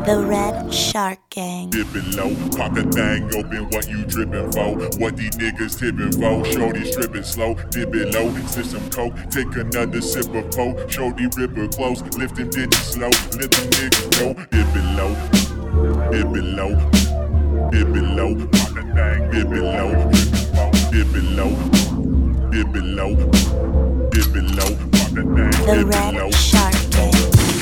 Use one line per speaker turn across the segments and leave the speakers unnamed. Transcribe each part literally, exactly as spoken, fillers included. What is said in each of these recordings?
The Red Shark Gang.
Dip it low, pop the thing open, what you drippin' for? What these niggas tippin' for? Shorty strippin' slow, dip it low, sip some coke, take another sip of coke. Shorty rip her close, lift them digits slow, let them niggas know. Dip it low, dip it low, dip it low, pop the thing, dip it low, dip it low, dip it low, dip it low, pop the thing,
The
dip it
Red
low.
Shark Gang.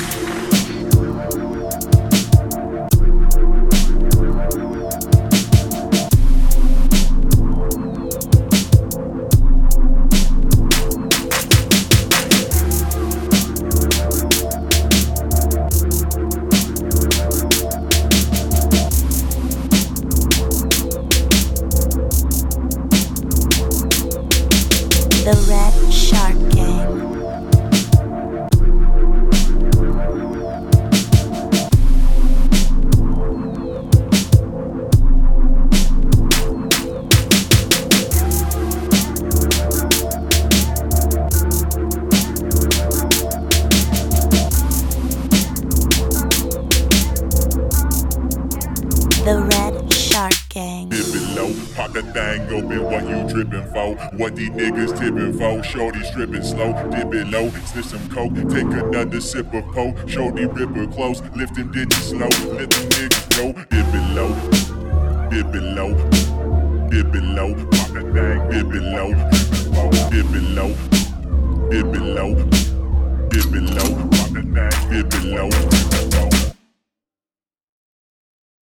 The Red Shark Gang. The Red Shark Gang.
Dip it low, pop the thing open, what you drippin' for? What these niggas tippin' for? Shorty strippin' slow, dip it low, sip some coke, take another sip of coke. Shorty rip her close, lift them digits slow, let them niggas know. Dip it low, dip it low, dip it low, pop the thing, dip it low, dip it low, dip it low, dip it low, pop the thing, dip it low.